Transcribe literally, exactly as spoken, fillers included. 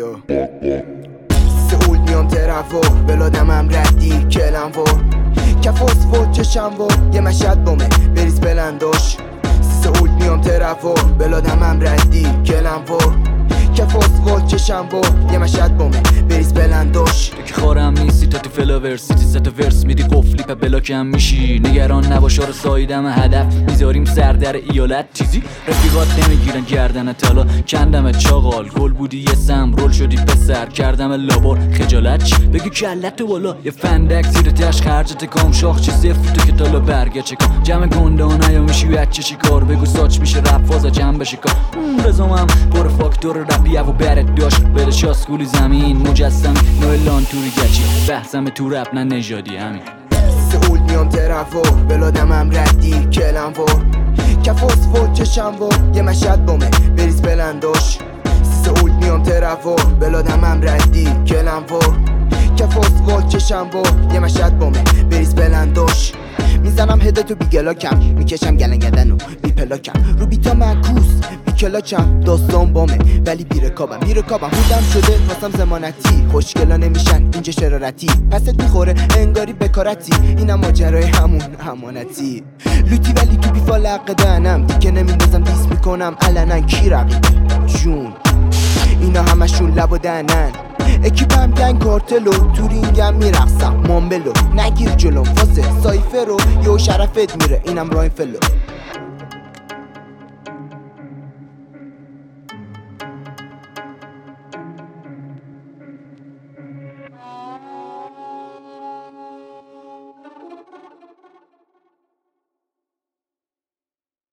بیا سئول میام ترفو بلادمم ردی کلم و کفاس فوت چشم و یه مشهد بومه بریز بلنداش سئول میام ترفو بلادمم ردی کلم و کفاس فوت چشم و یه مشهد بومه بریز بلنداش تو که خارم نیستی تا تو فلاورسیتی ست ورس میدی قفلی پا بلاکم میشی نگران نباش آره سایدم هدف میذاریم سر در ایالت چیزی رفیقات نمیگیرن گردن تالا کندم چاقال گل بودی یه سم رول شدی پسر کردم لابار خجالت چی بگی کلت بالا یه فندک زیر تش خرجت کام شاخ چی صفر تو که تالا برگه چکام جمع گنده ها نیا میشی بچه چی کار بگو ساچ میشه رپ فازا جمع بشه کار رزومم پر فاکتور رپی و برد داشت بره شاسکولی زمین مجسم نویلان توری گچی بحثم تو رپ نه نژادی همین سئول میام ترفو بلادمم ردی کلم و کفاس فوت چشم و یه مشهد بومه بریز بلنداش سئول میام ترفو بلادمم ردی کلم و کفاس فوت چشم و یه مشهد بومه بریز بلنداش میزنم هدتو بی گلاکم میکشم گلنگدن و بی پلاکم رو بیتا معکوس بی کلاکم داستان بامه ولی بی رکابم بی رکابم بودم شده واسم زمانتی خوشگلا نمیشن اینجا شرارتی پست میخوره انگاری بکارتی اینم ماجرای همون امانتی لوتی ولی تو بی فالق دهنم دیگه نمیندازم دیس میکنم علنا کی رقیبه جون اینا همشون لب و دهنن اکیپم گنگ کارتلو تورینگم میرقصم مامبلو نگیر جلوم فاسه سایفر رو یه شرفت میره اینم راین فلو